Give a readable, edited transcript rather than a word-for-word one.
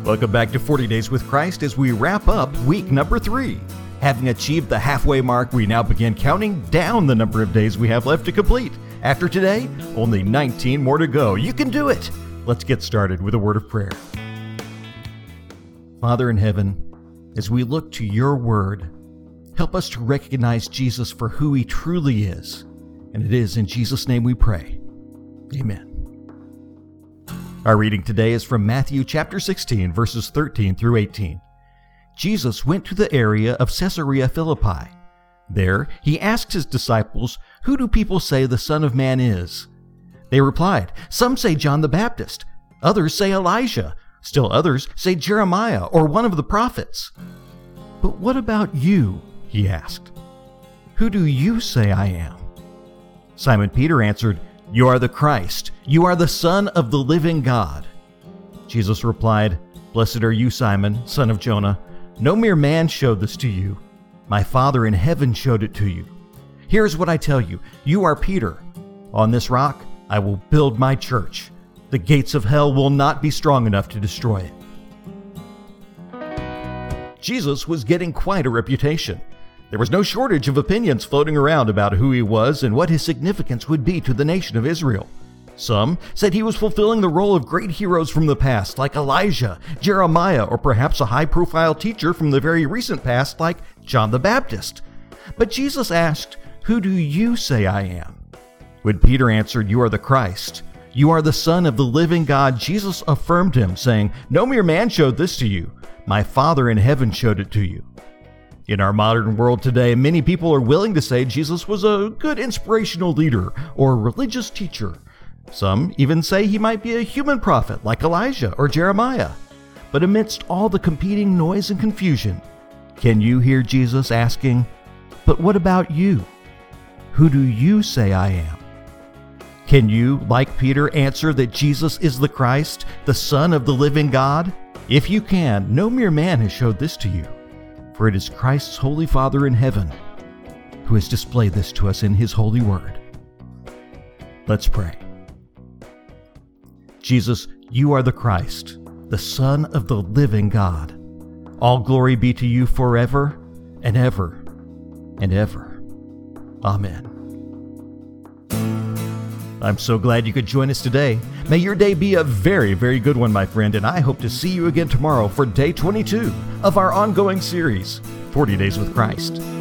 Welcome back to 40 Days with Christ as we wrap up week number 3. Having achieved the halfway mark, we now begin counting down the number of days we have left to complete. After today, only 19 more to go. You can do it! Let's get started with a word of prayer. Father in heaven, as we look to your word, help us to recognize Jesus for who he truly is. And it is in Jesus' name we pray. Amen. Our reading today is from Matthew chapter 16, verses 13 through 18. Jesus went to the area of Caesarea Philippi. There, he asked his disciples, "Who do people say the Son of Man is?" They replied, "Some say John the Baptist, others say Elijah, still others say Jeremiah or one of the prophets." "But what about you?" he asked. "Who do you say I am?" Simon Peter answered, "You are the Christ. You are the Son of the living God." Jesus replied, "Blessed are you, Simon, son of Jonah. No mere man showed this to you. My Father in heaven showed it to you. Here's what I tell you. You are Peter. On this rock I will build my church. The gates of hell will not be strong enough to destroy it." Jesus was getting quite a reputation. There was no shortage of opinions floating around about who he was and what his significance would be to the nation of Israel. Some said he was fulfilling the role of great heroes from the past, like Elijah, Jeremiah, or perhaps a high-profile teacher from the very recent past, like John the Baptist. But Jesus asked, "Who do you say I am?" When Peter answered, "You are the Christ. You are the Son of the living God," Jesus affirmed him, saying, "No mere man showed this to you. My Father in heaven showed it to you." In our modern world today, many people are willing to say Jesus was a good inspirational leader or religious teacher. Some even say he might be a human prophet like Elijah or Jeremiah. But amidst all the competing noise and confusion, can you hear Jesus asking, "But what about you? Who do you say I am?" Can you, like Peter, answer that Jesus is the Christ, the Son of the living God? If you can, no mere man has showed this to you. For it is Christ's Holy Father in heaven who has displayed this to us in his holy word. Let's pray. Jesus, you are the Christ, the Son of the living God. All glory be to you forever and ever and ever. Amen. I'm so glad you could join us today. May your day be a very, very good one, my friend, and I hope to see you again tomorrow for day 22 of our ongoing series, 40 Days with Christ.